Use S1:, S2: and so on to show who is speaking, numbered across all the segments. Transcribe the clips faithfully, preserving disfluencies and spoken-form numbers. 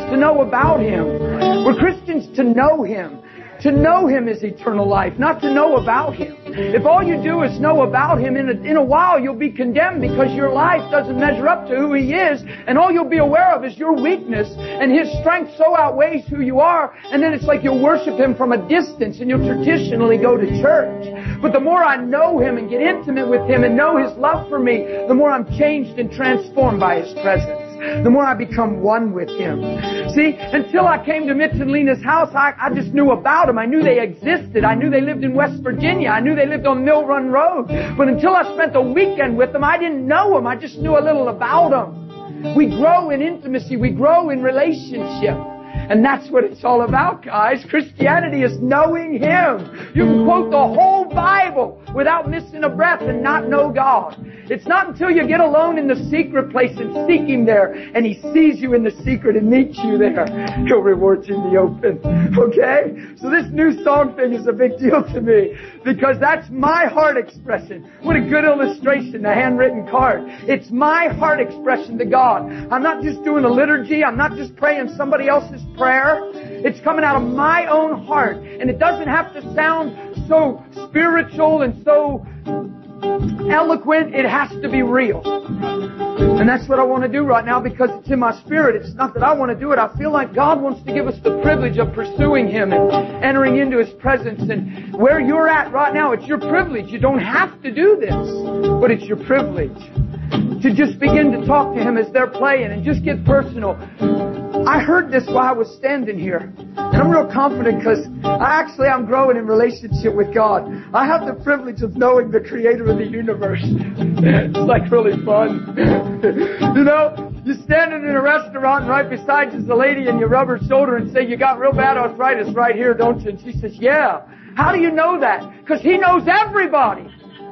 S1: to know about Him. We're Christians to know Him. To know Him is eternal life, not to know about Him. If all you do is know about Him, in a, in a while you'll be condemned because your life doesn't measure up to who He is, and all you'll be aware of is your weakness, and His strength so outweighs who you are, and then it's like you'll worship Him from a distance, and you'll traditionally go to church. But the more I know Him and get intimate with Him and know His love for me, the more I'm changed and transformed by His presence. The more I become one with Him. See, until I came to Mitch and Lena's house, I, I just knew about them. I knew they existed. I knew they lived in West Virginia. I knew they lived on Mill Run Road. But until I spent a weekend with them, I didn't know them. I just knew a little about them. We grow in intimacy. We grow in relationship. And that's what it's all about, guys. Christianity is knowing Him. You can quote the whole Bible without missing a breath and not know God. It's not until you get alone in the secret place and seek Him there, and He sees you in the secret and meets you there, He'll reward you in the open. Okay? So this new song thing is a big deal to me, because that's my heart expression. What a good illustration, the handwritten card. It's my heart expression to God. I'm not just doing a liturgy. I'm not just praying somebody else's prayer. It's coming out of my own heart. And it doesn't have to sound so spiritual and so eloquent. It has to be real. And that's what I want to do right now, because it's in my spirit. It's not that I want to do it. I feel like God wants to give us the privilege of pursuing Him and entering into His presence. And where you're at right now, it's your privilege. You don't have to do this, but it's your privilege to just begin to talk to Him as they're playing and just get personal. I heard this while I was standing here. And I'm real confident because I actually I'm growing in relationship with God. I have the privilege of knowing the Creator of the universe. It's like really fun. You know, you're standing in a restaurant and right beside you is a lady and you rub her shoulder and say, "You got real bad arthritis right here, don't you?" And she says, "Yeah." How do you know that? Because He knows everybody.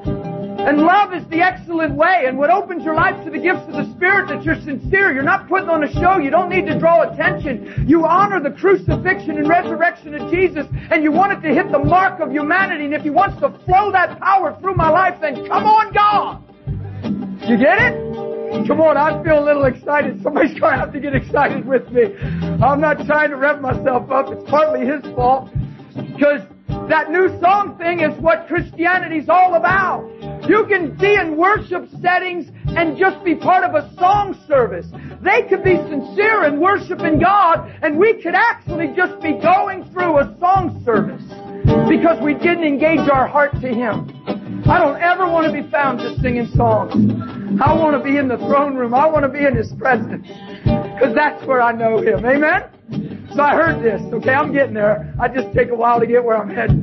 S1: And love is the excellent way. And what opens your life to the gifts of the Spirit, that you're sincere. You're not putting on a show. You don't need to draw attention. You honor the crucifixion and resurrection of Jesus, and you want it to hit the mark of humanity. And if He wants to flow that power through my life, then come on, God. You get it? Come on, I feel a little excited. Somebody's going to have to get excited with me. I'm not trying to rev myself up. It's partly His fault. Because that new song thing is what Christianity's all about. You can be in worship settings and just be part of a song service. They could be sincere in worshiping God, and we could actually just be going through a song service because we didn't engage our heart to Him. I don't ever want to be found just singing songs. I want to be in the throne room. I want to be in His presence, because that's where I know Him. Amen? So I heard this. Okay, I'm getting there. I just take a while to get where I'm headed.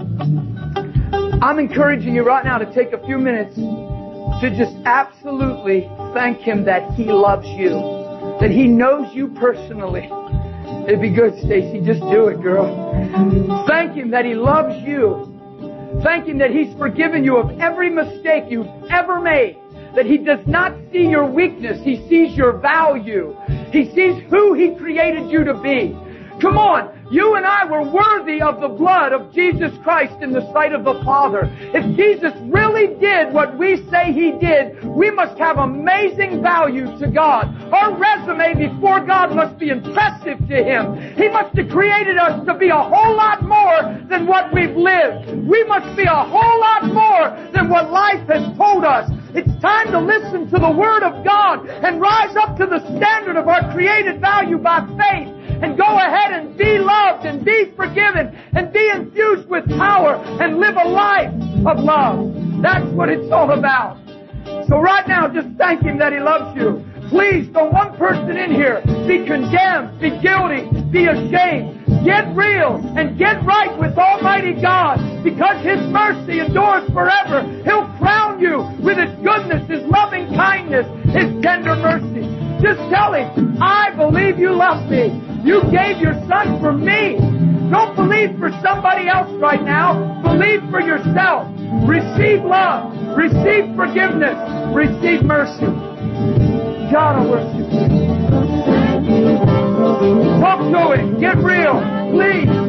S1: I'm encouraging you right now to take a few minutes to just absolutely thank Him that He loves you, that He knows you personally. It'd be good, Stacy. Just do it, girl. Thank Him that He loves you. Thank Him that He's forgiven you of every mistake you've ever made. That He does not see your weakness. He sees your value. He sees who He created you to be. Come on. You and I were worthy of the blood of Jesus Christ in the sight of the Father. If Jesus really did what we say He did, we must have amazing value to God. Our resume before God must be impressive to Him. He must have created us to be a whole lot more than what we've lived. We must be a whole lot more than what life has told us. It's time to listen to the Word of God and rise up to the standard of our created value by faith. And go ahead and be loved and be forgiven and be infused with power and live a life of love. That's what it's all about. So right now, just thank Him that He loves you. Please, don't one person in here be condemned, be guilty, be ashamed. Get real and get right with Almighty God, because His mercy endures forever. He'll crown you with His goodness, His loving kindness, His tender mercy. Just tell Him, "I believe You love me. You gave Your Son for me." Don't believe for somebody else right now. Believe for yourself. Receive love. Receive forgiveness. Receive mercy. God, I worship You. Talk to Him. Get real. Please.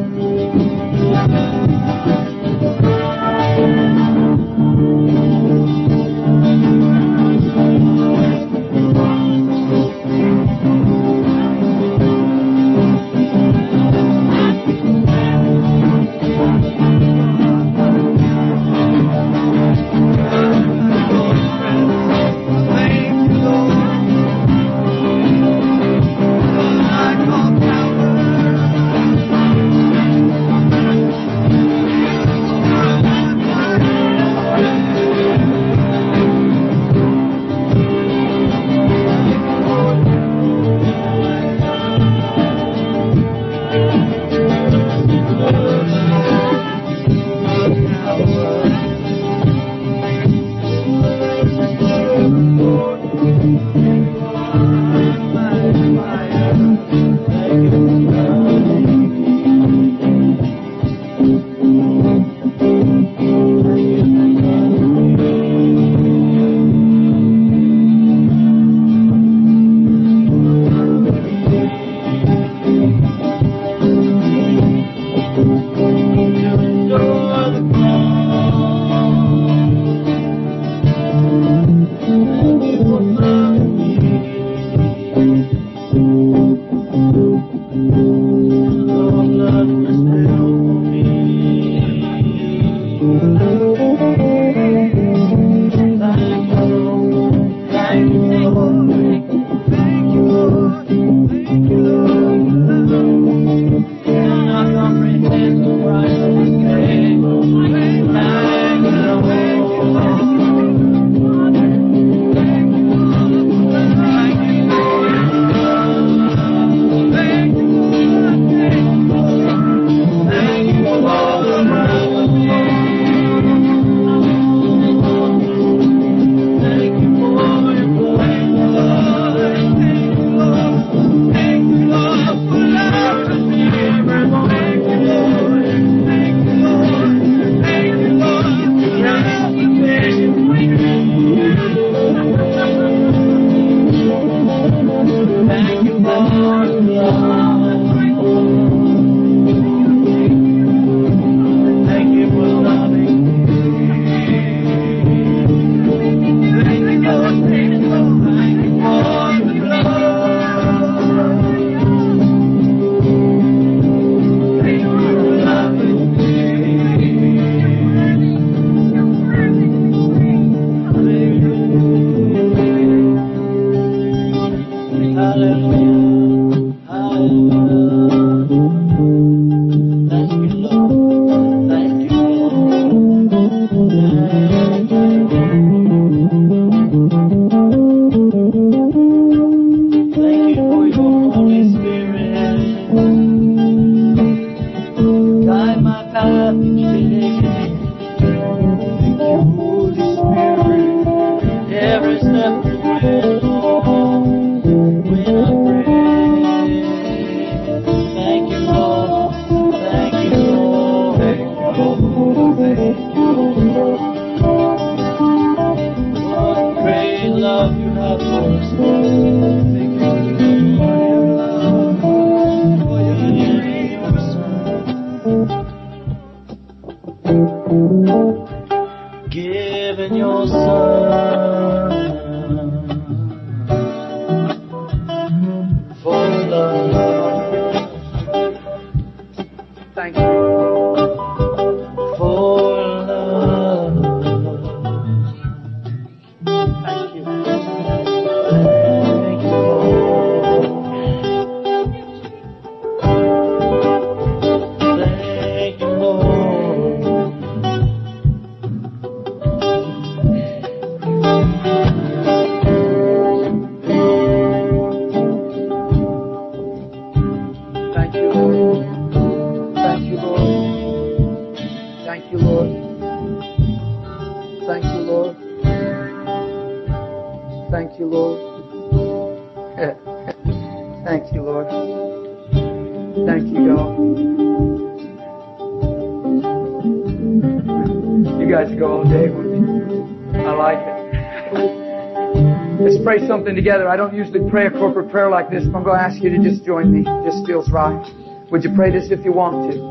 S1: Something together. I don't usually pray a corporate prayer like this, but I'm going to ask you to just join me. This feels right. Would you pray this if you want to?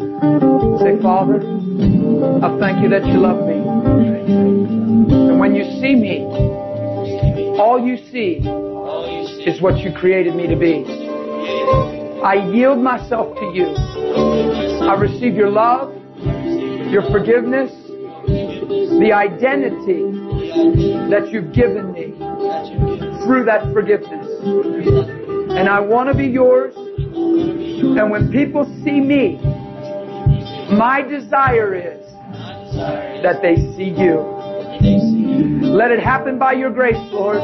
S1: Say, Father, I thank you that you love me. And when you see me, all you see is what you created me to be. I yield myself to you. I receive your love, your forgiveness, the identity that you've given me through that forgiveness. And I want to be yours. And when people see me, my desire is that they see you. Let it happen by your grace, Lord.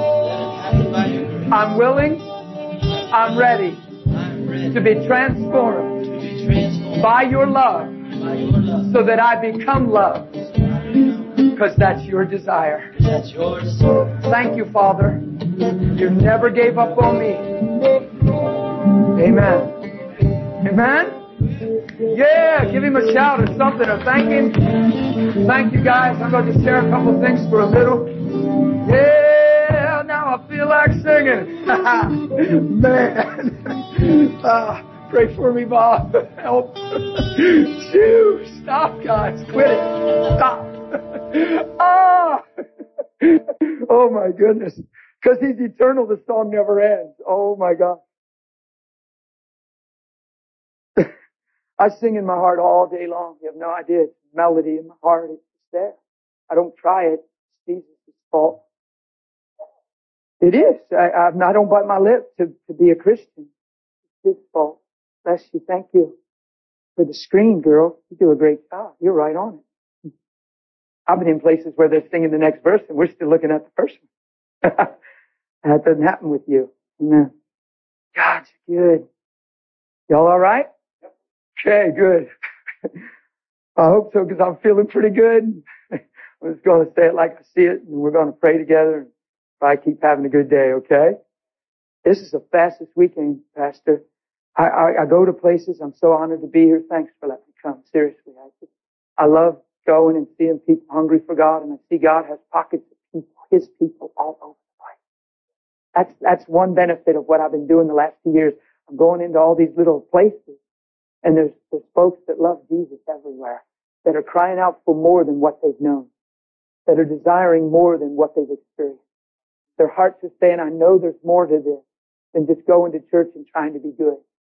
S1: I'm willing, I'm ready to be transformed by your love so that I become loved. Because that's your desire. Thank you, Father. You never gave up on me. Amen. Amen? Yeah, give him a shout or something or thank him. Thank you guys. I'm going to share a couple things for a little. Yeah, now I feel like singing. Man. Uh, pray for me, Bob. Help. Shoo, stop, guys. Quit it. Stop. Ah. Oh, my goodness. Because he's eternal, the song never ends. Oh, my God. I sing in my heart all day long. You have no idea. It's melody in my heart. It's just there. I don't try it. It's Jesus' fault. It is. I, I, I don't bite my lip to, to be a Christian. It's his fault. Bless you. Thank you for the screen, girl. You do a great job. You're right on it. I've been in places where they're singing the next verse and we're still looking at the first one. That doesn't happen with you. Amen. God's good. Y'all all right? Okay, good. I hope so because I'm feeling pretty good. I'm just going to say it like I see it and we're going to pray together and try to keep having a good day, okay? This is the fastest weekend, Pastor. I, I, I go to places. I'm so honored to be here. Thanks for letting me come. Seriously. I, just, I love going and seeing people hungry for God, and I see God has pockets of people, His people all over the place. That's, that's one benefit of what I've been doing the last few years. I'm going into all these little places. And there's, there's folks that love Jesus everywhere, that are crying out for more than what they've known, that are desiring more than what they've experienced. Their hearts are saying, I know there's more to this than just going to church and trying to be good.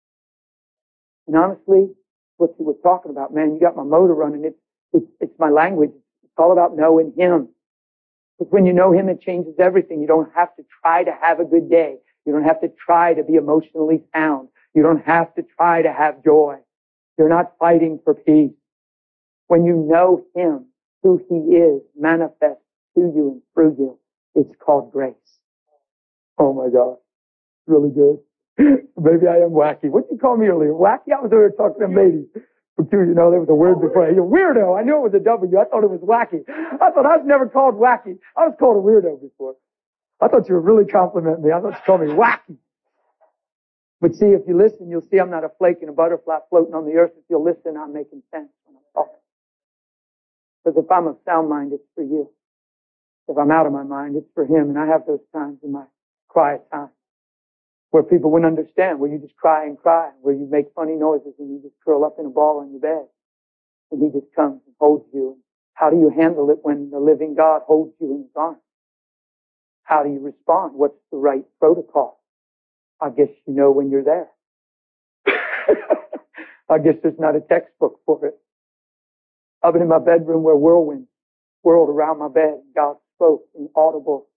S1: And honestly, what you were talking about, man, you got my motor running. It's, it's, it's my language. It's all about knowing Him. Because when you know Him, it changes everything. You don't have to try to have a good day. You don't have to try to be emotionally sound. You don't have to try to have joy. You're not fighting for peace. When you know Him, who He is, manifest to you and through you, it's called grace. Oh my God. Really good. Maybe I am wacky. What did you call me earlier? Wacky? I was over there talking to ladies. But you, you know, there was a word before. You're weirdo. I knew it was a W. I thought it was wacky. I thought I was never called wacky. I was called a weirdo before. I thought you were really complimenting me. I thought you called me wacky. But see, if you listen, you'll see I'm not a flake and a butterfly floating on the earth. If you'll listen, I'm making sense when I'm talking. Because if I'm of sound mind, it's for you. If I'm out of my mind, it's for Him. And I have those times in my quiet time where people wouldn't understand, where you just cry and cry, where you make funny noises and you just curl up in a ball on your bed. And He just comes and holds you. And how do you handle it when the living God holds you in His arms? How do you respond? What's the right protocol? I guess you know when you're there. I guess there's not a textbook for it. I've been in my bedroom where whirlwinds whirled around my bed. God spoke in audible.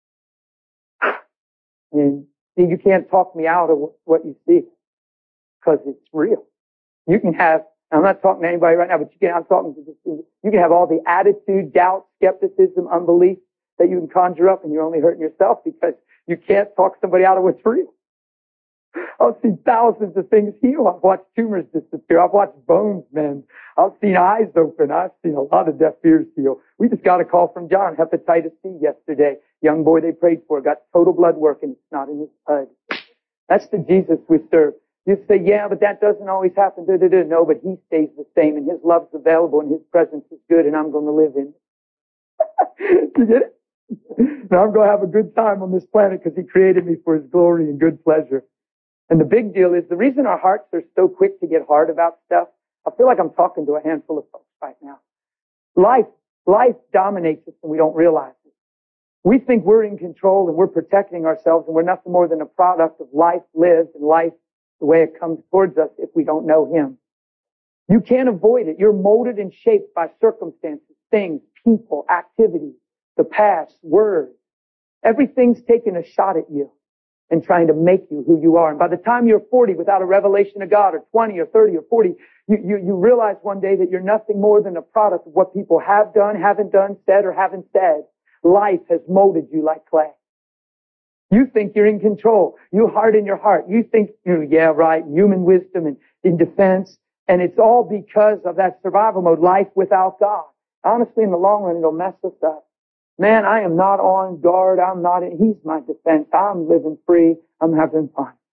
S1: And see, you can't talk me out of what you see because it's real. You can have, I'm not talking to anybody right now, but you can, I'm talking to just, you can have all the attitude, doubt, skepticism, unbelief that you can conjure up and you're only hurting yourself because you can't talk somebody out of what's real. I've seen thousands of things heal. I've watched tumors disappear. I've watched bones mend. I've seen eyes open. I've seen a lot of deaf ears heal. We just got a call from John, hepatitis C yesterday. Young boy they prayed for got total blood work and it's not in his blood. That's the Jesus we serve. You say, yeah, but that doesn't always happen. Da, da, da. No, but He stays the same and His love's available and His presence is good and I'm going to live in it. You get it? Now I'm going to have a good time on this planet because He created me for His glory and good pleasure. And the big deal is the reason our hearts are so quick to get hard about stuff. I feel like I'm talking to a handful of folks right now. Life, life dominates us and we don't realize it. We think we're in control and we're protecting ourselves and we're nothing more than a product of life lived and life the way it comes towards us if we don't know Him. You can't avoid it. You're molded and shaped by circumstances, things, people, activities, the past, words. Everything's taking a shot at you and trying to make you who you are. And by the time you're forty without a revelation of God, or twenty or thirty or forty, you, you, you realize one day that you're nothing more than a product of what people have done, haven't done, said, or haven't said. Life has molded you like clay. You think you're in control. You harden your heart. You think, you know, yeah, right, human wisdom and in defense. And it's all because of that survival mode, life without God. Honestly, in the long run, it'll mess us up. Man, I am not on guard. I'm not in, He's my defense. I'm living free. I'm having fun.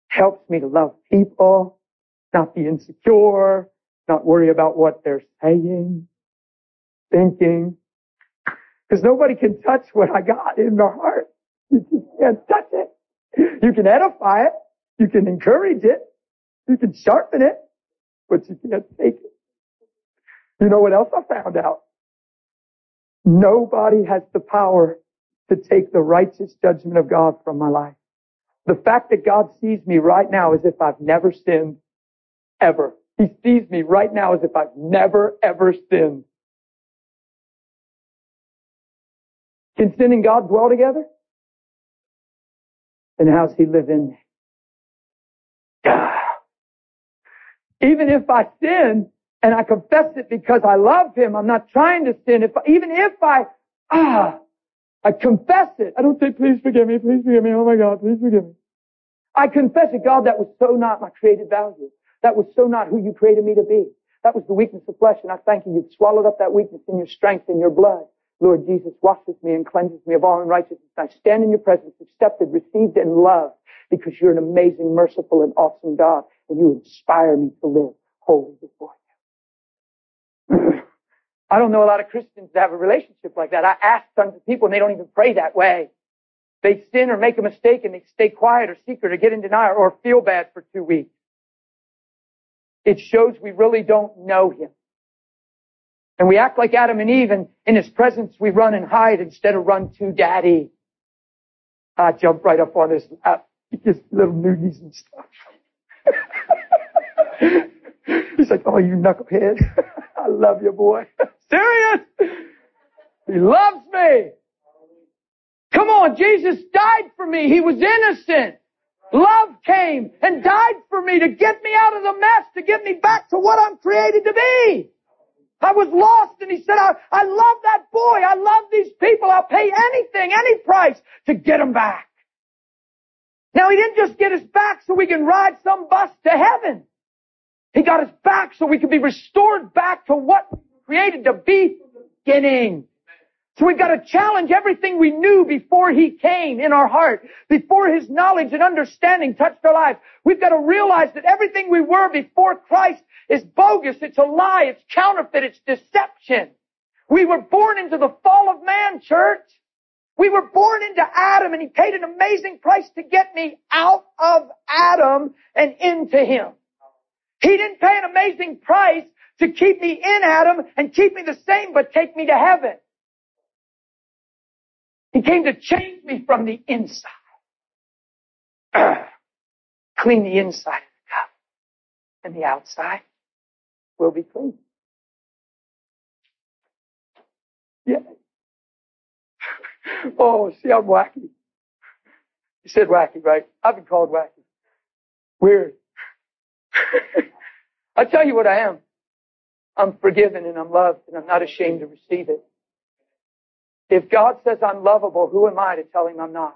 S1: Helps me to love people, not be insecure, not worry about what they're saying, thinking. Because nobody can touch what I got in my heart. You just can't touch it. You can edify it. You can encourage it. You can sharpen it. But you can't take it. You know what else I found out? Nobody has the power to take the righteous judgment of God from my life. The fact that God sees me right now as if I've never sinned, ever. He sees me right now as if I've never, ever sinned. Can sin and God dwell together? And how's He live in me? Even if I sin and I confess it because I love Him, I'm not trying to sin. If even if I ah, I confess it. I don't say, please forgive me, please forgive me. Oh my God, please forgive me. I confess it. God, that was so not my created value. That was so not who you created me to be. That was the weakness of flesh, and I thank you. You've swallowed up that weakness in your strength and your blood. Lord Jesus, washes me and cleanses me of all unrighteousness. I stand in your presence, accepted, received, and loved, because you're an amazing, merciful, and awesome God, and you inspire me to live holy before you. I don't know a lot of Christians that have a relationship like that. I ask tons of people, and they don't even pray that way. They sin or make a mistake, and they stay quiet or secret or get in denial or feel bad for two weeks. It shows we really don't know Him. And we act like Adam and Eve, and in His presence we run and hide instead of run to Daddy. I jump right up on His lap. He gives little nudies and stuff. He's like, oh, you knucklehead. I love you, boy. Serious? He loves me. Come on, Jesus died for me. He was innocent. Love came and died for me to get me out of the mess, to get me back to what I'm created to be. I was lost, and He said, I, I love that boy. I love these people. I'll pay anything, any price to get them back. Now, He didn't just get us back so we can ride some bus to heaven. He got us back so we could be restored back to what we were created to be from the beginning. So we've got to challenge everything we knew before He came in our heart, before His knowledge and understanding touched our lives. We've got to realize that everything we were before Christ is bogus. It's a lie. It's counterfeit. It's deception. We were born into the fall of man, church. We were born into Adam, and He paid an amazing price to get me out of Adam and into Him. He didn't pay an amazing price to keep me in Adam and keep me the same, but take me to heaven. He came to change me from the inside. Clean the inside of the cup, and the outside will be clean. Yeah. Oh, see, I'm wacky. You said wacky, right? I've been called wacky. Weird. I tell you what I am. I'm forgiven and I'm loved, and I'm not ashamed to receive it. If God says I'm lovable, who am I to tell Him I'm not?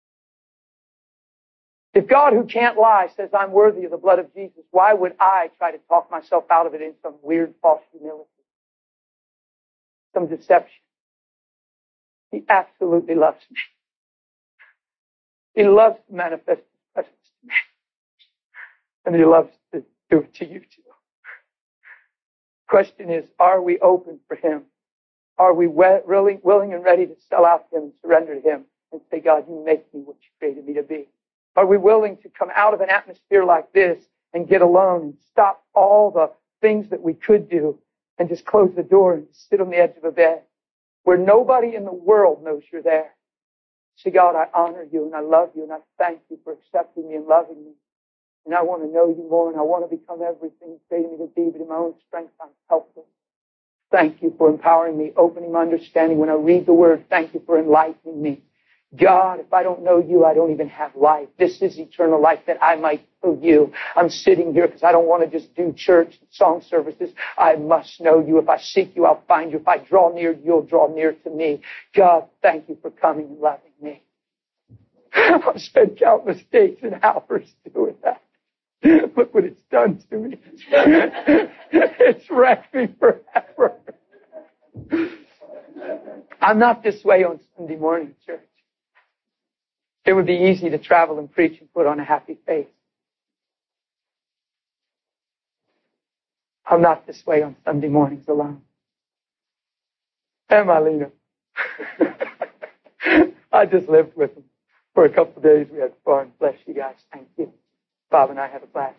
S1: If God, who can't lie, says I'm worthy of the blood of Jesus, why would I try to talk myself out of it in some weird false humility? Some deception. He absolutely loves me. He loves to manifest His presence to me. And He loves to do it to you too. Question is, are we open for Him? Are we really willing and ready to sell out to Him and surrender to Him and say, God, you make me what you created me to be? Are we willing to come out of an atmosphere like this and get alone and stop all the things that we could do and just close the door and sit on the edge of a bed where nobody in the world knows you're there? Say, God, I honor you and I love you and I thank you for accepting me and loving me. And I want to know you more and I want to become everything you created me to be, but in my own strength I'm helpless. Thank you for empowering me, opening my understanding when I read the Word. Thank you for enlightening me. God, if I don't know you, I don't even have life. This is eternal life that I might know you. I'm sitting here because I don't want to just do church and song services. I must know you. If I seek you, I'll find you. If I draw near, you'll draw near to me. God, thank you for coming and loving me. I've spent countless days and hours doing that. Look what it's done to me. It's wrecked me forever. I'm not this way on Sunday morning, church. It would be easy to travel and preach and put on a happy face. I'm not this way on Sunday mornings alone. Am I, Lena? I just lived with him for a couple of days. We had fun. Bless you guys. Thank you. Bob and I had a blast.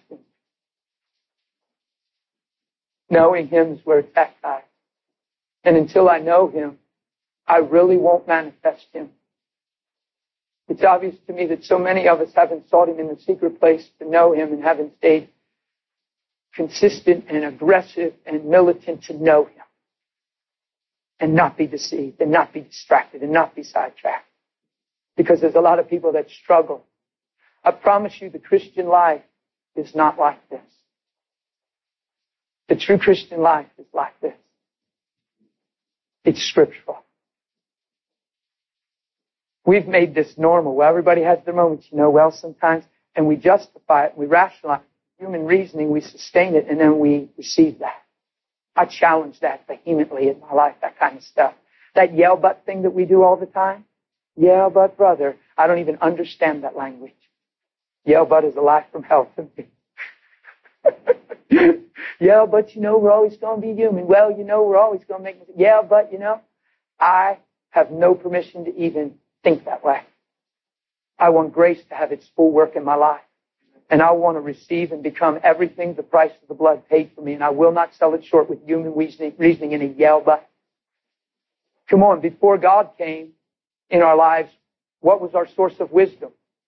S1: Knowing Him is where it's at, guys. And until I know Him, I really won't manifest Him. It's obvious to me that so many of us haven't sought Him in the secret place to know Him and haven't stayed consistent and aggressive and militant to know Him and not be deceived and not be distracted and not be sidetracked. Because there's a lot of people that struggle. I promise you the Christian life is not like this. The true Christian life is like this. It's scriptural. We've made this normal. Well, everybody has their moments, you know, well, sometimes, and we justify it, we rationalize it. Human reasoning, we sustain it, and then we receive that. I challenge that vehemently in my life, that kind of stuff. That yell but thing that we do all the time. Yeah, but brother, I don't even understand that language. Yeah, but is a life from hell to me. Yeah, but you know, we're always going to be human. Well, you know, we're always going to make mistakes. Yeah, but you know, I have no permission to even think that way. I want grace to have its full work in my life. And I want to receive and become everything the price of the blood paid for me. And I will not sell it short with human reasoning in a yell but. Come on, before God came in our lives, what was our source of wisdom?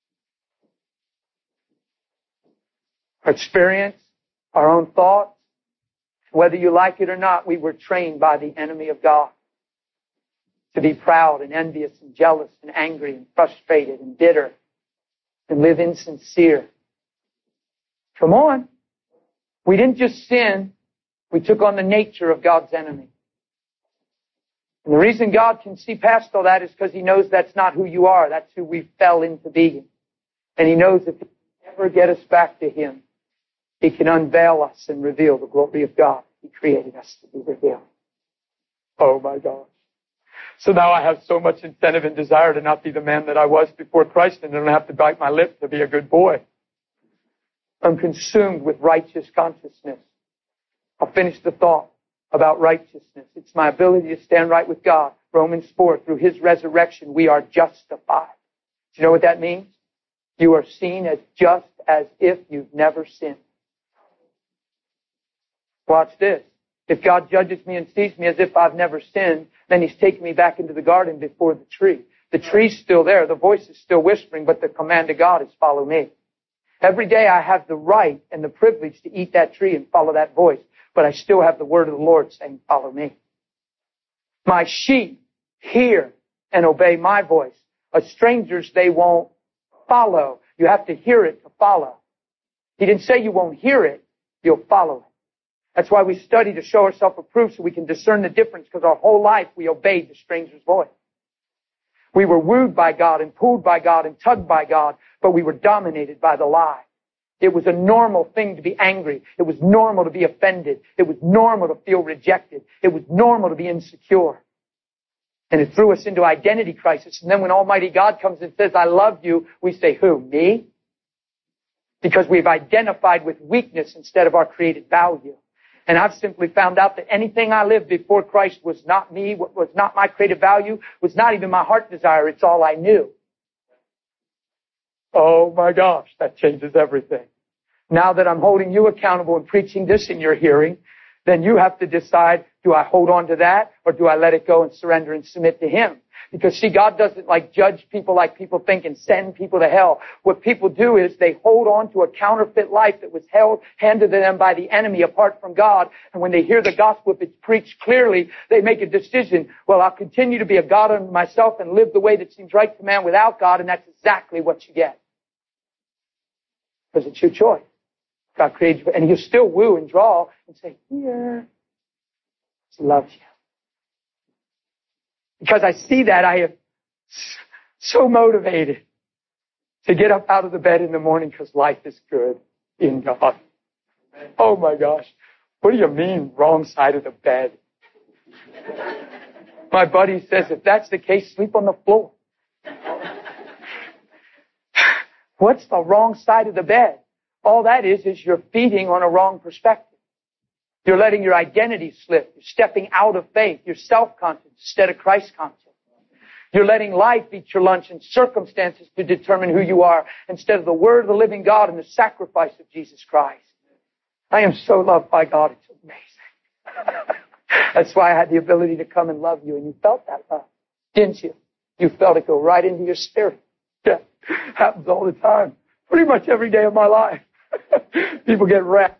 S1: Our experience, our own thoughts. Whether you like it or not, we were trained by the enemy of God to be proud and envious and jealous and angry and frustrated and bitter and live insincere. Come on. We didn't just sin. We took on the nature of God's enemy. And the reason God can see past all that is because He knows that's not who you are. That's who we fell into being. And He knows if He can ever get us back to Him, He can unveil us and reveal the glory of God. He created us to be revealed. Oh my gosh. So now I have so much incentive and desire to not be the man that I was before Christ, and I don't have to bite my lip to be a good boy. I'm consumed with righteous consciousness. I'll finish the thought about righteousness. It's my ability to stand right with God. Romans four, through His resurrection, we are justified. Do you know what that means? You are seen as just as if you've never sinned. Watch this. If God judges me and sees me as if I've never sinned, then He's taken me back into the garden before the tree. The tree's still there. The voice is still whispering, but the command of God is follow me. Every day I have the right and the privilege to eat that tree and follow that voice, but I still have the word of the Lord saying, follow me. My sheep hear and obey my voice. A stranger's they won't follow. You have to hear it to follow. He didn't say you won't hear it, you'll follow it. That's why we study to show ourselves approved so we can discern the difference, because our whole life we obeyed the stranger's voice. We were wooed by God and pulled by God and tugged by God, but we were dominated by the lie. It was a normal thing to be angry. It was normal to be offended. It was normal to feel rejected. It was normal to be insecure. And it threw us into identity crisis. And then when Almighty God comes and says, I love you, we say, who? Me? Because we've identified with weakness instead of our created value. And I've simply found out that anything I lived before Christ was not me, was not my creative value, was not even my heart desire. It's all I knew. Oh my gosh, that changes everything. Now that I'm holding you accountable and preaching this in your hearing, then you have to decide, do I hold on to that or do I let it go and surrender and submit to Him? Because see, God doesn't like judge people like people think and send people to hell. What people do is they hold on to a counterfeit life that was held, handed to them by the enemy apart from God. And when they hear the gospel, if it's preached clearly, they make a decision. Well, I'll continue to be a God unto myself and live the way that seems right to man without God. And that's exactly what you get. Because it's your choice. God created you. And He'll still woo and draw and say, here. He loves you. Because I see that, I am so motivated to get up out of the bed in the morning because life is good in God. Oh my gosh. What do you mean, wrong side of the bed? My buddy says, if that's the case, sleep on the floor. What's the wrong side of the bed? All that is, is you're feeding on a wrong perspective. You're letting your identity slip. You're stepping out of faith. You're self-conscious instead of Christ-conscious. You're letting life eat your lunch and circumstances to determine who you are instead of the Word of the living God and the sacrifice of Jesus Christ. I am so loved by God. It's amazing. That's why I had the ability to come and love you, and you felt that love, didn't you? You felt it go right into your spirit. Yeah, happens all the time. Pretty much every day of my life. People get wrecked.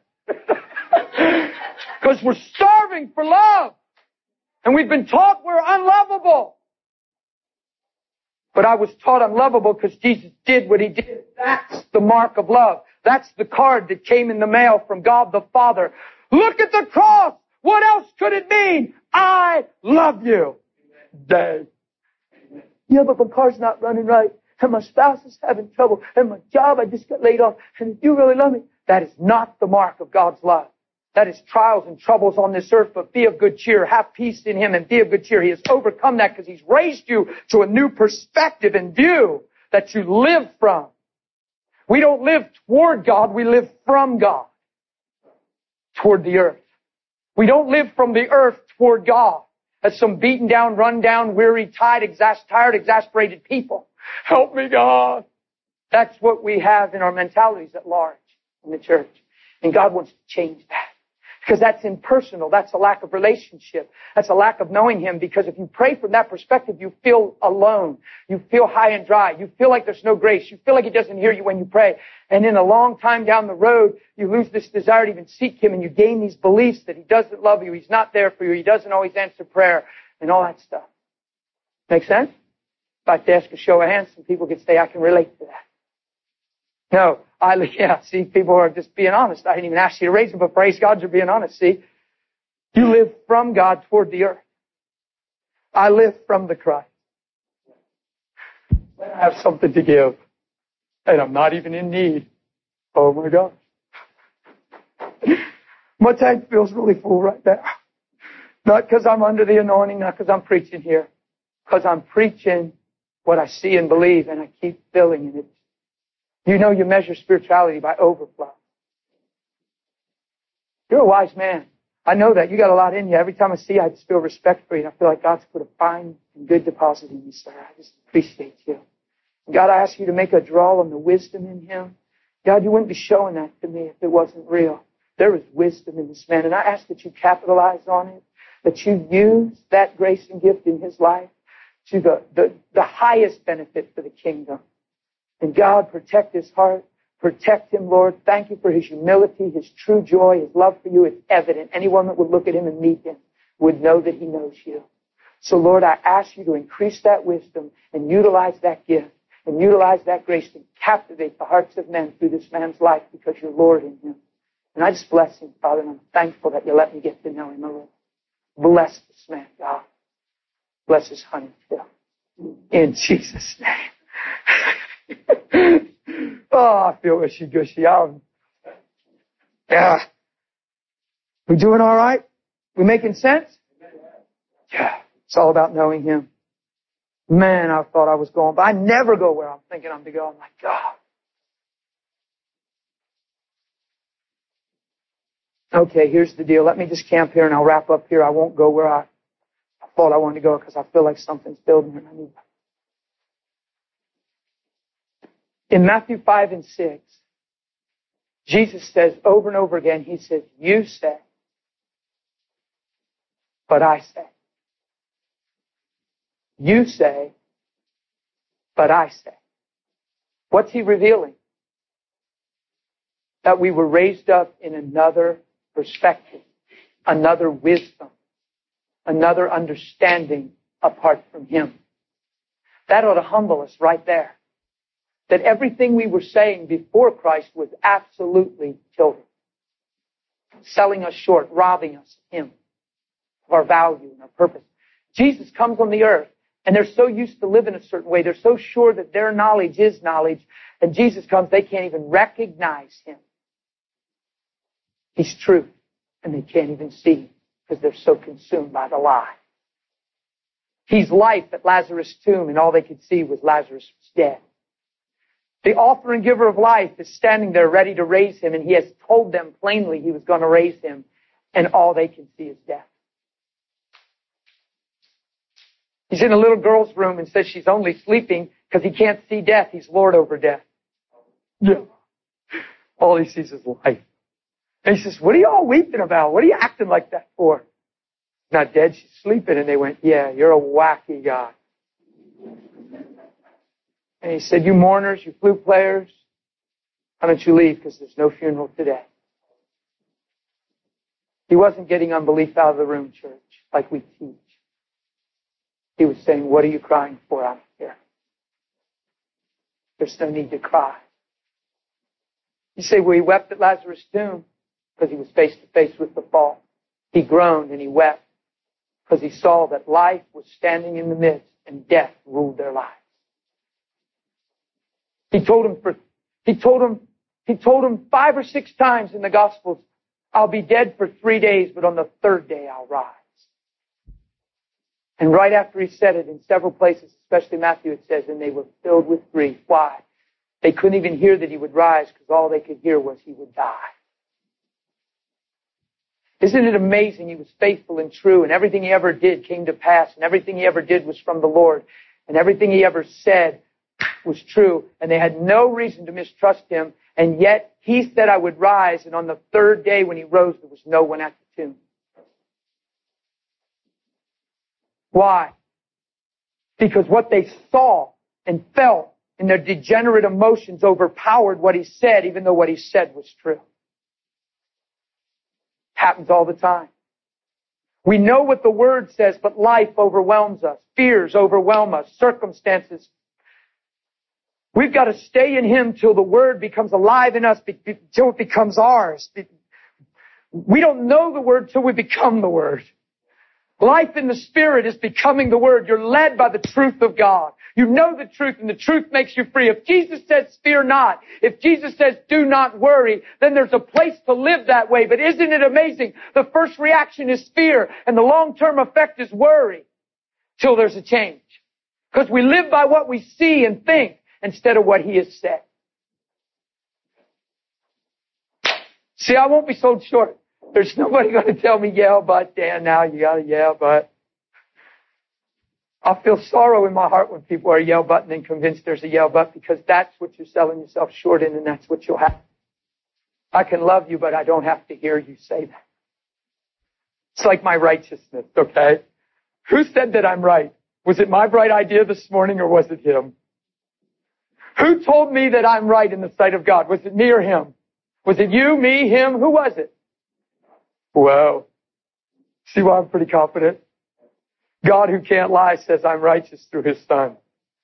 S1: Because we're starving for love. And we've been taught we're unlovable. But I was taught I'm lovable because Jesus did what He did. That's the mark of love. That's the card that came in the mail from God the Father. Look at the cross. What else could it mean? I love you. Dang. Yeah, but my car's not running right. And my spouse is having trouble. And my job, I just got laid off. And if you really love me, that is not the mark of God's love. That is trials and troubles on this earth, but be of good cheer. Have peace in Him and be of good cheer. He has overcome that because He's raised you to a new perspective and view that you live from. We don't live toward God, we live from God toward the earth. We don't live from the earth toward God as some beaten down, run down, weary, tired, exas- tired, exasperated people. Help me, God. That's what we have in our mentalities at large in the church. And God wants to change that. Because that's impersonal. That's a lack of relationship. That's a lack of knowing Him. Because if you pray from that perspective, you feel alone. You feel high and dry. You feel like there's no grace. You feel like He doesn't hear you when you pray. And in a long time down the road, you lose this desire to even seek Him, and you gain these beliefs that He doesn't love you, He's not there for you, He doesn't always answer prayer, and all that stuff. Make sense? If I have to ask a show of hands, some people could say, I can relate to that. No, I, yeah, see, people are just being honest. I didn't even ask you to raise them, but praise God, you're being honest, see. You live from God toward the earth. I live from the Christ. I have something to give, and I'm not even in need. Oh my God. My tank feels really full right now. Not because I'm under the anointing, not because I'm preaching here. Because I'm preaching what I see and believe, and I keep filling in it. You know you measure spirituality by overflow. You're a wise man. I know that. You got a lot in you. Every time I see you, I just feel respect for you. And I feel like God's put a fine and good deposit in you, sir. I just appreciate you. And God, I ask you to make a draw on the wisdom in Him. God, you wouldn't be showing that to me if it wasn't real. There is wisdom in this man. And I ask that you capitalize on it, that you use that grace and gift in his life to the, the, the highest benefit for the kingdom. And God, protect his heart. Protect him, Lord. Thank you for his humility, his true joy, his love for you. It's evident. Anyone that would look at him and meet him would know that he knows you. So, Lord, I ask you to increase that wisdom and utilize that gift and utilize that grace to captivate the hearts of men through this man's life because you're Lord in him. And I just bless him, Father, and I'm thankful that you let me get to know him, Lord. Bless this man, God. Bless his honey, Phil. In Jesus' name. Oh, I feel wishy-gushy. I'm, yeah. We doing all right? We making sense? Yeah. It's all about knowing him. Man, I thought I was going, but I never go where I'm thinking I'm to go. I'm like, God. Okay, here's the deal. Let me just camp here and I'll wrap up here. I won't go where I, I thought I wanted to go because I feel like something's building and I need. In Matthew five and six, Jesus says over and over again, He says, you say, but I say. You say, but I say. What's He revealing? That we were raised up in another perspective, another wisdom, another understanding apart from Him. That ought to humble us right there. That everything we were saying before Christ was absolutely tilted. Selling us short, robbing us of Him, of our value and our purpose. Jesus comes on the earth, and they're so used to living a certain way. They're so sure that their knowledge is knowledge. And Jesus comes, they can't even recognize Him. He's truth, and they can't even see Him because they're so consumed by the lie. He's life at Lazarus' tomb, and all they could see was Lazarus was dead. The author and giver of life is standing there ready to raise him, and He has told them plainly He was going to raise him. and all they can see is death. He's in a little girl's room and says she's only sleeping because he can't see death. He's Lord over death. Yeah. All he sees is life. And he says, what are you all weeping about? What are you acting like that for? Not dead, she's sleeping. And they went, yeah, you're a wacky guy. And he said, you mourners, you flute players, why don't you leave because there's no funeral today. He wasn't getting unbelief out of the room, church, like we teach. He was saying, what are you crying for out here? There's no need to cry. You say, well, he wept at Lazarus' tomb because he was face to face with the fall. He groaned and he wept because he saw that life was standing in the midst and death ruled their lives. He told him for, he told him, he told him five or six times in the Gospels, I'll be dead for three days, but on the third day I'll rise. And right after he said it in several places, especially Matthew, it says, and they were filled with grief. Why? They couldn't even hear that he would rise because all they could hear was he would die. Isn't it amazing? He was faithful and true, and everything he ever did came to pass, and everything he ever did was from the Lord, and everything he ever said was true, and they had no reason to mistrust him, and yet he said, I would rise, and on the third day when he rose, there was no one at the tomb. Why? Because what they saw and felt in their degenerate emotions overpowered what he said, even though what he said was true. Happens all the time. We know what the Word says, but life overwhelms us. Fears overwhelm us. Circumstances. We've got to stay in Him till the Word becomes alive in us, till it becomes ours. We don't know the Word till we become the Word. Life in the Spirit is becoming the Word. You're led by the truth of God. You know the truth, and the truth makes you free. If Jesus says, fear not, if Jesus says, do not worry, then there's a place to live that way. But isn't it amazing? The first reaction is fear, and the long-term effect is worry, till there's a change. Because we live by what we see and think, instead of what He has said. See, I won't be sold short. There's nobody going to tell me, yell, but, Dan, now you got to yell, but. I'll feel sorrow in my heart when people are yell butting and convinced there's a yell but, because that's what you're selling yourself short in, and that's what you'll have. I can love you, but I don't have to hear you say that. It's like my righteousness, okay? Who said that I'm right? Was it my bright idea this morning, or was it him? Who told me that I'm right in the sight of God? Was it me or him? Was it you, me, him? Who was it? Well, see why I'm pretty confident? God who can't lie says I'm righteous through His Son.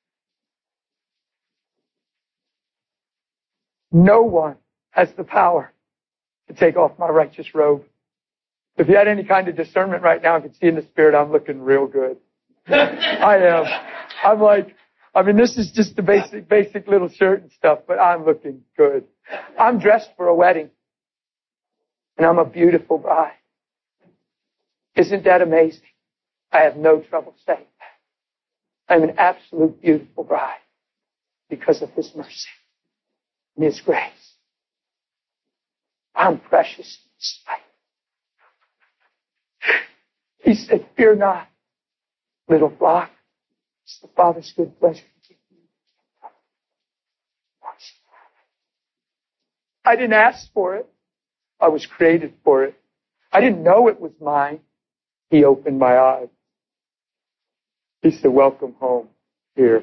S1: No one has the power to take off my righteous robe. If you had any kind of discernment right now, I could see in the Spirit I'm looking real good. I am. I'm like, I mean, this is just the basic, basic little shirt and stuff, but I'm looking good. I'm dressed for a wedding. And I'm a beautiful bride. Isn't that amazing? I have no trouble saying that. I'm an absolute beautiful bride because of His mercy and His grace. I'm precious in His sight. He said, fear not, little flock. It's the Father's good pleasure to give you. I didn't ask for it. I was created for it. I didn't know it was mine. He opened my eyes. He said, welcome home here.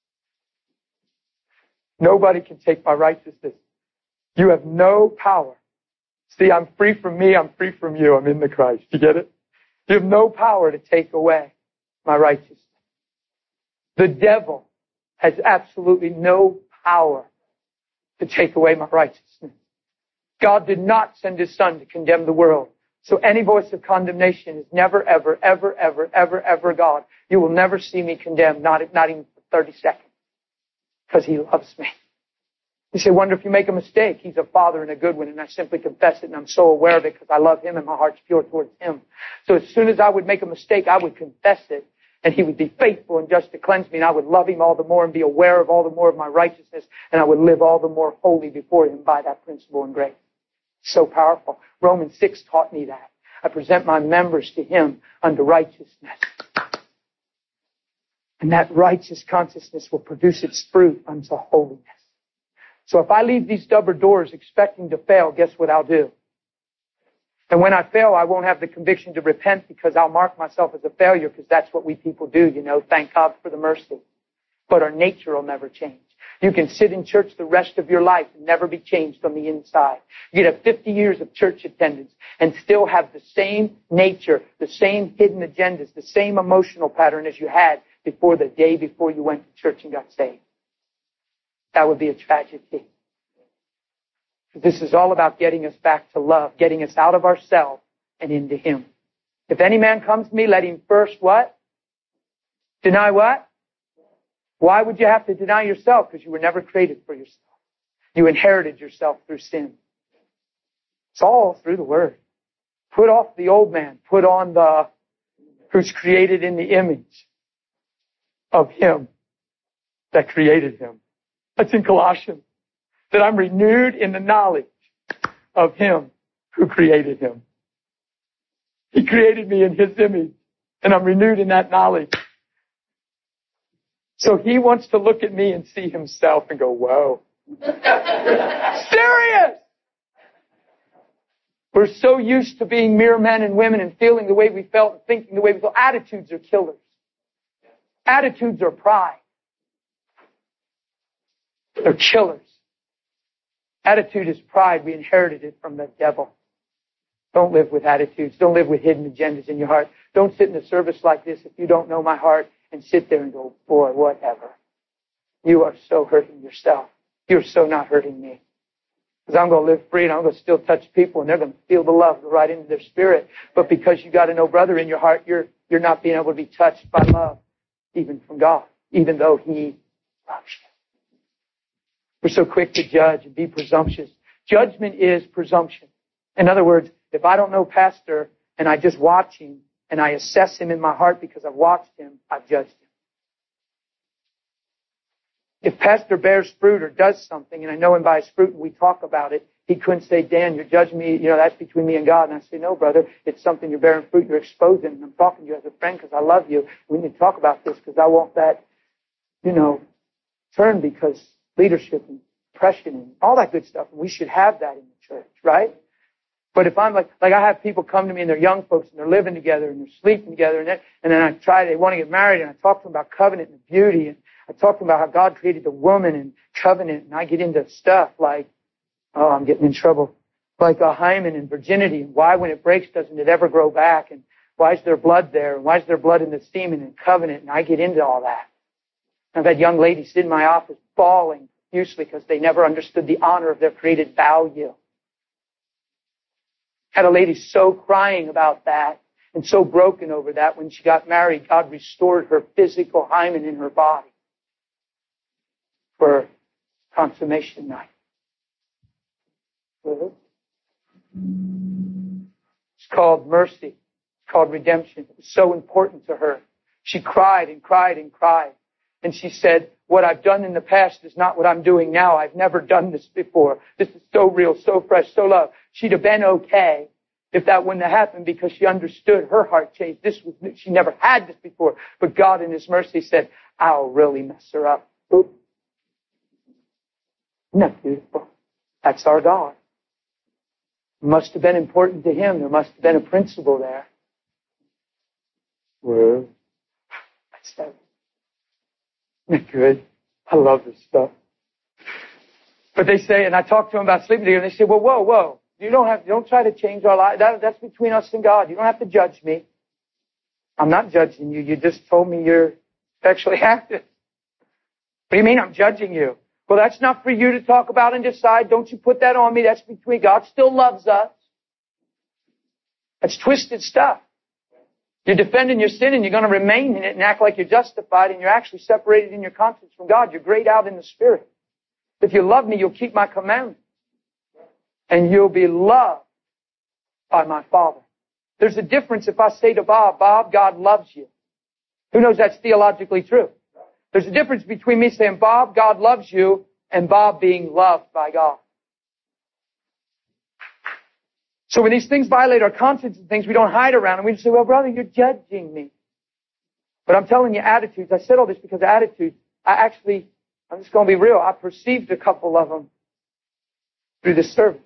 S1: Nobody can take my righteousness. You have no power. See, I'm free from me. I'm free from you. I'm in the Christ. You get it? You have no power to take away my righteousness. The devil has absolutely no power to take away my righteousness. God did not send His Son to condemn the world. So any voice of condemnation is never, ever, ever, ever, ever, ever God. You will never see me condemned, not, not even for thirty seconds. Because He loves me. You say, wonder if you make a mistake. He's a Father and a good one, and I simply confess it, and I'm so aware of it because I love Him and my heart's pure towards Him. So as soon as I would make a mistake, I would confess it, and He would be faithful and just to cleanse me, and I would love Him all the more and be aware of all the more of my righteousness, and I would live all the more holy before Him by that principle and grace. So powerful. Romans six taught me that. I present my members to Him unto righteousness. And that righteous consciousness will produce its fruit unto holiness. So if I leave these double doors expecting to fail, guess what I'll do? And when I fail, I won't have the conviction to repent because I'll mark myself as a failure because that's what we people do, you know. Thank God for the mercy. But our nature will never change. You can sit in church the rest of your life and never be changed on the inside. You could have fifty years of church attendance and still have the same nature, the same hidden agendas, the same emotional pattern as you had before the day before you went to church and got saved. That would be a tragedy. This is all about getting us back to love, getting us out of ourselves and into Him. If any man comes to me, let him first what? Deny what? Why would you have to deny yourself? Because you were never created for yourself. You inherited yourself through sin. It's all through the Word. Put off the old man. Put on the who's created in the image of Him that created him. That's in Colossians. That I'm renewed in the knowledge of Him who created him. He created me in His image, and I'm renewed in that knowledge. So He wants to look at me and see Himself and go, whoa. Serious! We're so used to being mere men and women and feeling the way we felt and thinking the way we felt. Attitudes are killers. Attitudes are pride. They're killers. Attitude is pride. We inherited it from the devil. Don't live with attitudes. Don't live with hidden agendas in your heart. Don't sit in a service like this if you don't know my heart and sit there and go, boy, whatever. You are so hurting yourself. You're so not hurting me. Because I'm going to live free and I'm going to still touch people and they're going to feel the love right into their spirit. But because you got an old brother in your heart, you're, you're not being able to be touched by love, even from God, even though He loves you. We're so quick to judge and be presumptuous. Judgment is presumption. In other words, if I don't know Pastor and I just watch him and I assess him in my heart because I've watched him, I've judged him. If Pastor bears fruit or does something and I know him by his fruit and we talk about it, he couldn't say, Dan, you're judging me, you know, that's between me and God. And I say, no, brother, it's something you're bearing fruit, you're exposing, and I'm talking to you as a friend because I love you. We need to talk about this because I want that, you know, turn because leadership and oppression and all that good stuff. And we should have that in the church, right? But if I'm like, like I have people come to me and they're young folks and they're living together and they're sleeping together and then, and then I try, they want to get married and I talk to them about covenant and beauty and I talk to them about how God created the woman and covenant and I get into stuff like, oh, I'm getting in trouble. Like a hymen and virginity and why when it breaks doesn't it ever grow back and why is there blood there and why is there blood in the semen and covenant and I get into all that. I've had young ladies sit in my office bawling usually because they never understood the honor of their created value. Had a lady so crying about that and so broken over that when she got married, God restored her physical hymen in her body for consummation night. It's called mercy. It's called redemption. It was so important to her. She cried and cried and cried. And she said, what I've done in the past is not what I'm doing now. I've never done this before. This is so real, so fresh, so love. She'd have been okay if that wouldn't have happened because she understood her heart changed. This was, she never had this before. But God in His mercy said, I'll really mess her up. Oop. Isn't that beautiful? That's our God. It must have been important to Him. There must have been a principle there. Well, that's that. Isn't that good? I love this stuff. But they say, and I talk to them about sleeping together, and they say, well, whoa, whoa. You don't have, don't try to change our lives. That, that's between us and God. You don't have to judge me. I'm not judging you. You just told me you're sexually active. What do you mean I'm judging you? Well, that's not for you to talk about and decide. Don't you put that on me. That's between God. Still loves us. That's twisted stuff. You're defending your sin and you're going to remain in it and act like you're justified and you're actually separated in your conscience from God. You're grayed out in the Spirit. If you love me, you'll keep my commandments. And you'll be loved by my Father. There's a difference if I say to Bob, Bob, God loves you. Who knows that's theologically true? There's a difference between me saying, Bob, God loves you, and Bob being loved by God. So when these things violate our conscience and things, we don't hide around them. We just say, well, brother, you're judging me. But I'm telling you, attitudes, I said all this because attitudes, I actually, I'm just going to be real, I perceived a couple of them through this service.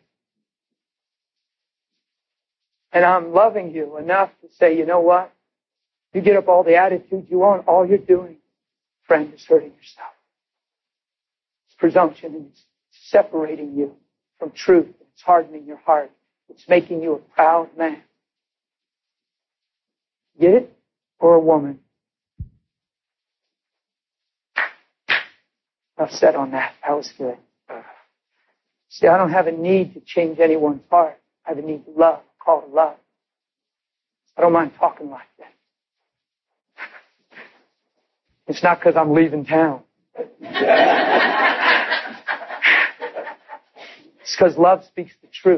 S1: And I'm loving you enough to say, you know what? You get up all the attitudes you want, all you're doing, friend, is hurting yourself. It's presumption, and it's separating you from truth. It's hardening your heart. It's making you a proud man. Get it? Or a woman. Enough said on that. That was good. See, I don't have a need to change anyone's heart. I have a need to love. Call to love. I don't mind talking like that. It's not because I'm leaving town. It's because love speaks the truth.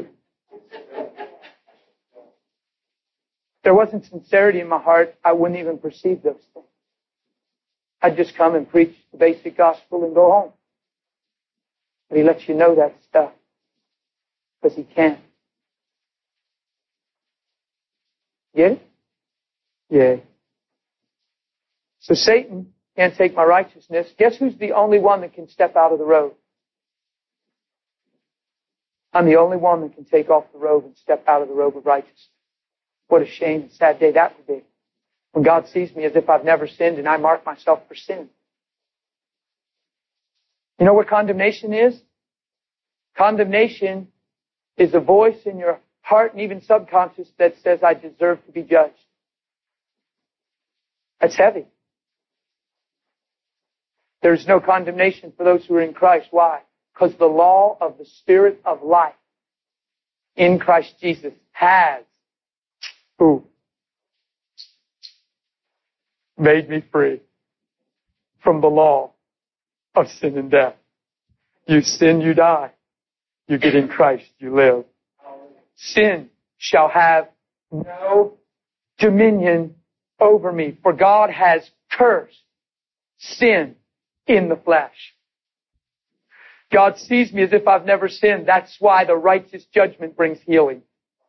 S1: If there wasn't sincerity in my heart, I wouldn't even perceive those things. I'd just come and preach the basic gospel and go home. But He lets you know that stuff because He can. Get it? Yeah. So Satan can't take my righteousness. Guess who's the only one that can step out of the road? I'm the only one that can take off the robe and step out of the robe of righteousness. What a shame and sad day that would be. When God sees me as if I've never sinned and I mark myself for sin. You know what condemnation is? Condemnation is a voice in your heart and even subconscious that says, I deserve to be judged. That's heavy. There's no condemnation for those who are in Christ. Why? Because the law of the Spirit of life in Christ Jesus has who? Made me free from the law of sin and death. You sin, you die. You get in Christ, you live. Sin shall have no dominion over me, for God has cursed sin in the flesh. God sees me as if I've never sinned. That's why the righteous judgment brings healing.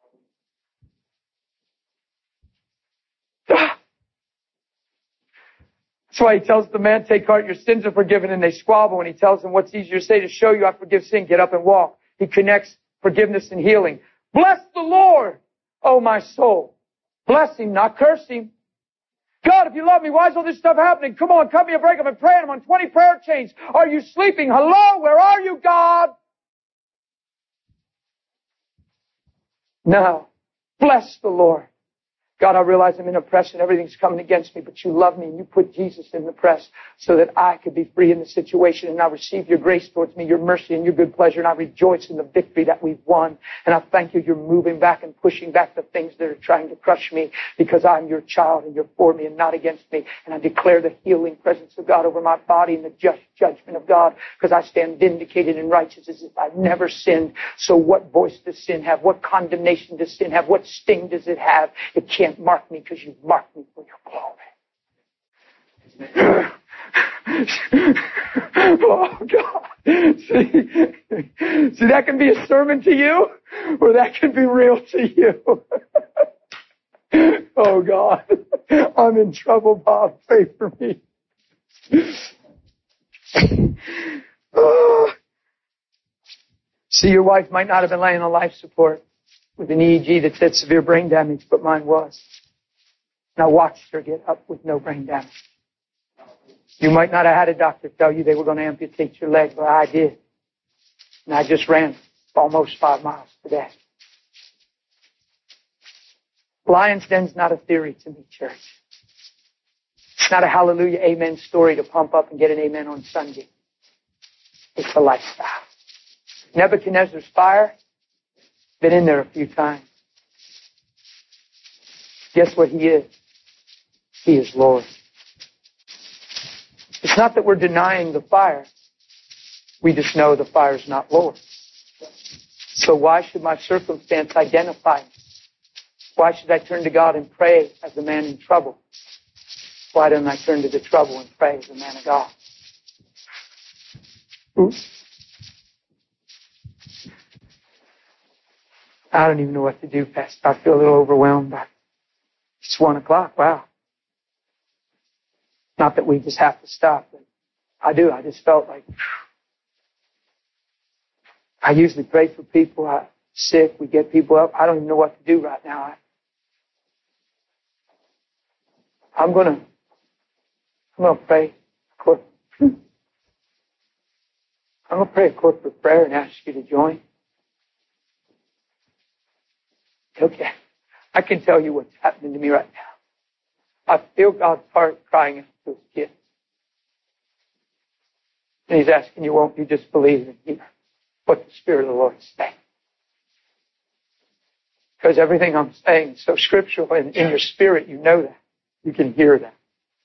S1: That's why He tells the man, take heart, your sins are forgiven, and they squabble. And He tells them, what's easier to say? To show you I forgive sin, get up and walk. He connects forgiveness and healing. Bless the Lord, oh my soul. Bless Him, not curse Him. God, if you love me, why is all this stuff happening? Come on, cut me a break. I've been praying. I'm on twenty prayer chains. Are you sleeping? Hello, where are you, God? No. Bless the Lord. God, I realize I'm in oppression. Everything's coming against me, but you love me and you put Jesus in the press so that I could be free in the situation, and I receive your grace towards me, your mercy and your good pleasure, and I rejoice in the victory that we've won. And I thank you, you're moving back and pushing back the things that are trying to crush me because I'm your child and you're for me and not against me. And I declare the healing presence of God over my body and the just judgment of God because I stand vindicated and righteous as if I've never sinned. So what voice does sin have? What condemnation does sin have? What sting does it have? It can't mark me because you've marked me for your glory. Oh, God. See, see, that can be a sermon to you, or that can be real to you. Oh, God. I'm in trouble, Bob. Pray for me. Oh. See, your wife might not have been laying on life support with an E E G that said severe brain damage, but mine was. And I watched her get up with no brain damage. You might not have had a doctor tell you they were going to amputate your leg, but I did. And I just ran almost five miles today. Lion's Den's not a theory to me, church. It's not a hallelujah, amen story to pump up and get an amen on Sunday. It's a lifestyle. Nebuchadnezzar's fire, been in there a few times. Guess what he is? He is Lord. It's not that we're denying the fire. We just know the fire's not Lord. So why should my circumstance identify me? Why should I turn to God and pray as a man in trouble? Why don't I turn to the trouble and pray as a man of God? Oops. I don't even know what to do, Pastor. I feel a little overwhelmed. It's one o'clock. Wow. Not that we just have to stop, but I do. I just felt like, I usually pray for people. I'm sick. We get people up. I don't even know what to do right now. I, I'm going to, I'm going to pray. I'm going to pray a corporate prayer and ask you to join. Okay. I can tell you what's happening to me right now. I feel God's heart crying out to His kids. And He's asking you, won't you just believe and hear what the Spirit of the Lord is saying? Because everything I'm saying is so scriptural, and in your spirit you know that. You can hear that.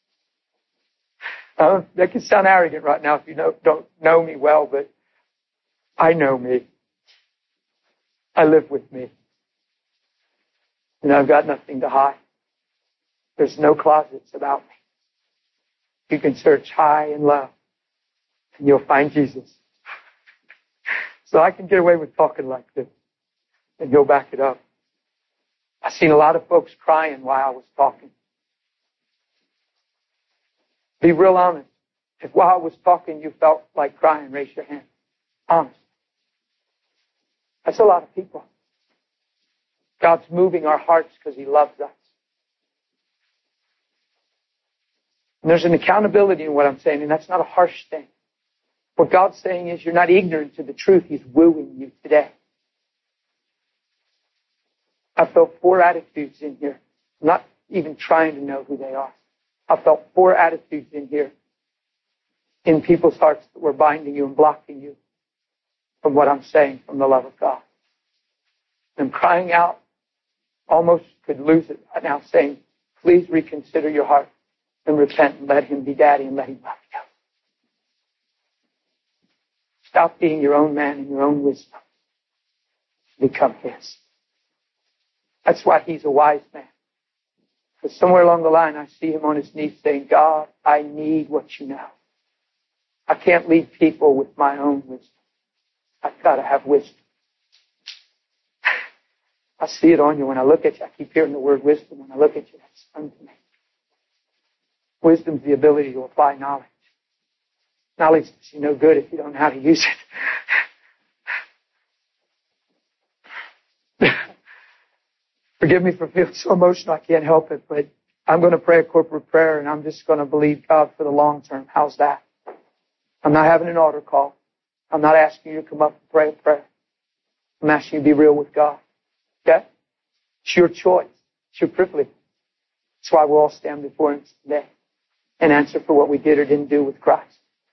S1: Uh, that can sound arrogant right now if you know, don't know me well, but I know me. I live with me. And I've got nothing to hide. There's no closets about me. You can search high and low, and you'll find Jesus. So I can get away with talking like this, and you'll back it up. I've seen a lot of folks crying while I was talking. Be real honest. If while I was talking you felt like crying, raise your hand. Honest. That's a lot of people. God's moving our hearts because He loves us. And there's an accountability in what I'm saying, and that's not a harsh thing. What God's saying is you're not ignorant to the truth. He's wooing you today. I felt four attitudes in here. I'm not even trying to know who they are. I felt four attitudes in here in people's hearts that were binding you and blocking you from what I'm saying from the love of God. I'm crying out, almost could lose it right now, saying, please reconsider your heart and repent and let Him be Daddy and let Him love you. Stop being your own man in your own wisdom. Become His. That's why He's a wise man. Because somewhere along the line I see Him on His knees saying, God, I need what you know. I can't lead people with my own wisdom. I've got to have wisdom. I see it on you when I look at you. I keep hearing the word wisdom. When I look at you, that's fun to me. Wisdom's the ability to apply knowledge. Knowledge does you no good if you don't know how to use it. Forgive me for feeling so emotional. I can't help it, but I'm going to pray a corporate prayer, and I'm just going to believe God for the long term. How's that? I'm not having an altar call. I'm not asking you to come up and pray a prayer. I'm asking you to be real with God. Okay? It's your choice. It's your privilege. That's why we'll all stand before Him today and answer for what we did or didn't do with Christ.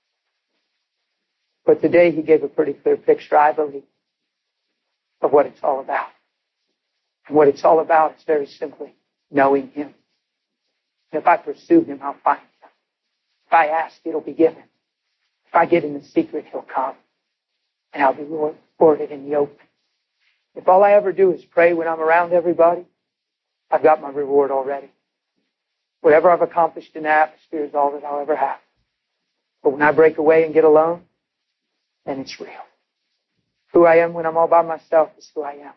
S1: But today He gave a pretty clear picture, I believe, of what it's all about. And what it's all about is very simply knowing Him. And if I pursue Him, I'll find Him. If I ask, it'll be given. If I get in the secret, He'll come. And I'll be rewarded in the open. If all I ever do is pray when I'm around everybody, I've got my reward already. Whatever I've accomplished in the atmosphere is all that I'll ever have. But when I break away and get alone, then it's real. Who I am when I'm all by myself is who I am.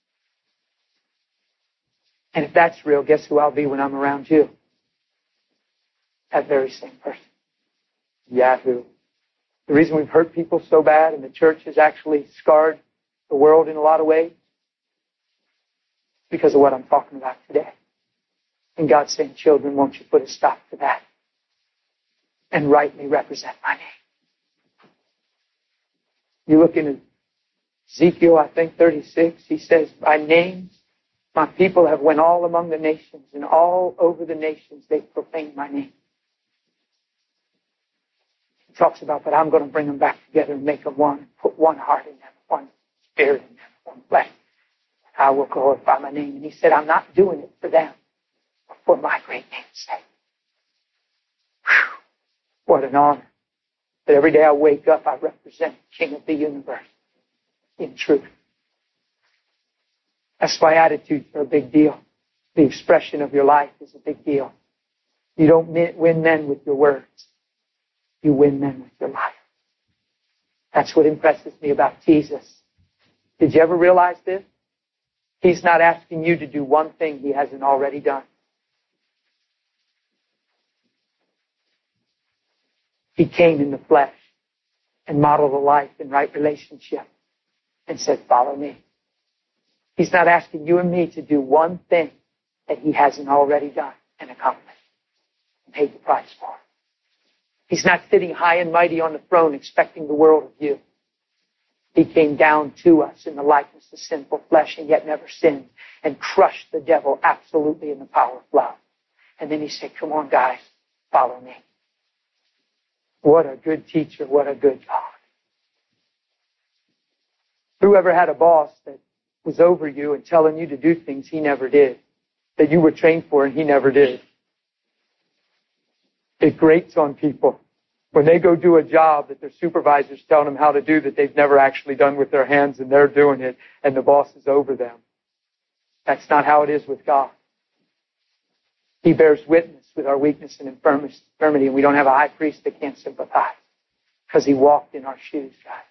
S1: And if that's real, guess who I'll be when I'm around you? That very same person. Yahoo. The reason we've hurt people so bad and the church has actually scarred the world in a lot of ways is because of what I'm talking about today. And God's saying, children, won't you put a stop to that and rightly represent my name? You look in Ezekiel, I think, thirty-six, he says, by names, my people have went all among the nations, and all over the nations they proclaim my name. He talks about, but I'm going to bring them back together and make them one, and put one heart in them, one spirit in them, one flesh. I will glorify my name. And he said, I'm not doing it for them, but for my great name's sake. Whew. What an honor. That every day I wake up, I represent the King of the universe in truth. That's why attitudes are a big deal. The expression of your life is a big deal. You don't win men with your words. You win men with your life. That's what impresses me about Jesus. Did you ever realize this? He's not asking you to do one thing He hasn't already done. He came in the flesh and modeled a life in right relationship and said, follow me. He's not asking you and me to do one thing that He hasn't already done and accomplished and paid the price for. He's not sitting high and mighty on the throne expecting the world of you. He came down to us in the likeness of sinful flesh and yet never sinned and crushed the devil absolutely in the power of love. And then He said, come on guys, follow me. What a good teacher, what a good God. Whoever had a boss that was over you and telling you to do things He never did, that you were trained for and He never did? It grates on people when they go do a job that their supervisor's telling them how to do that they've never actually done with their hands and they're doing it and the boss is over them. That's not how it is with God. He bears witness with our weakness and infirmity, and we don't have a high priest that can't sympathize because He walked in our shoes, guys.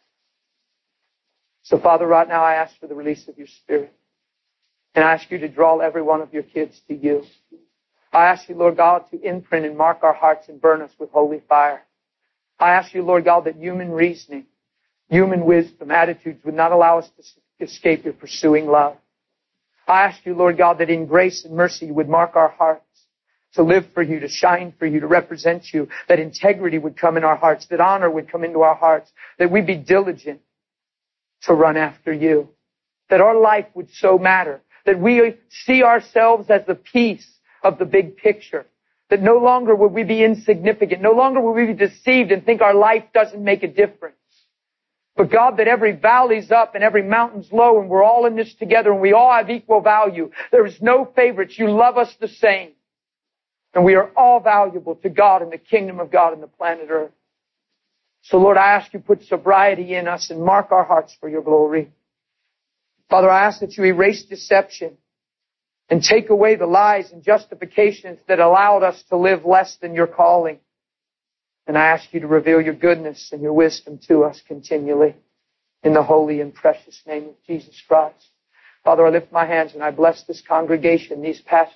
S1: So, Father, right now I ask for the release of your Spirit. And I ask you to draw every one of your kids to you. I ask you, Lord God, to imprint and mark our hearts and burn us with holy fire. I ask you, Lord God, that human reasoning, human wisdom, attitudes would not allow us to escape your pursuing love. I ask you, Lord God, that in grace and mercy you would mark our hearts to live for you, to shine for you, to represent you, that integrity would come in our hearts, that honor would come into our hearts, that we'd be diligent to run after you, that our life would so matter, that we see ourselves as the piece of the big picture, that no longer would we be insignificant, no longer would we be deceived and think our life doesn't make a difference. But God, that every valley's up and every mountain's low and we're all in this together and we all have equal value. There is no favorites. You love us the same. And we are all valuable to God and the kingdom of God and the planet Earth. So Lord, I ask you to put sobriety in us and mark our hearts for your glory. Father, I ask that you erase deception and take away the lies and justifications that allowed us to live less than your calling. And I ask you to reveal your goodness and your wisdom to us continually. In the holy and precious name of Jesus Christ. Father, I lift my hands and I bless this congregation, these pastors,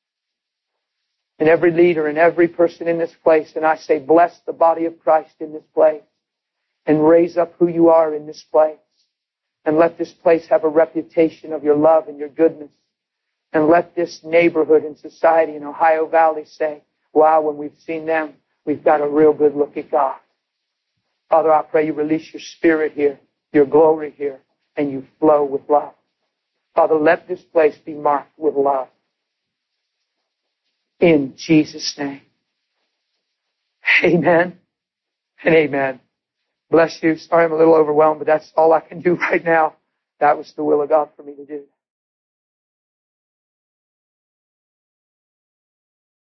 S1: and every leader and every person in this place. And I say, bless the body of Christ in this place. And raise up who you are in this place. And let this place have a reputation of your love and your goodness. And let this neighborhood and society in Ohio Valley say, wow, when we've seen them, we've got a real good look at God. Father, I pray you release your Spirit here, your glory here, and you flow with love. Father, let this place be marked with love. In Jesus' name. Amen and amen. Bless you. Sorry I'm a little overwhelmed, but that's all I can do right now. That was the will of God for me to do.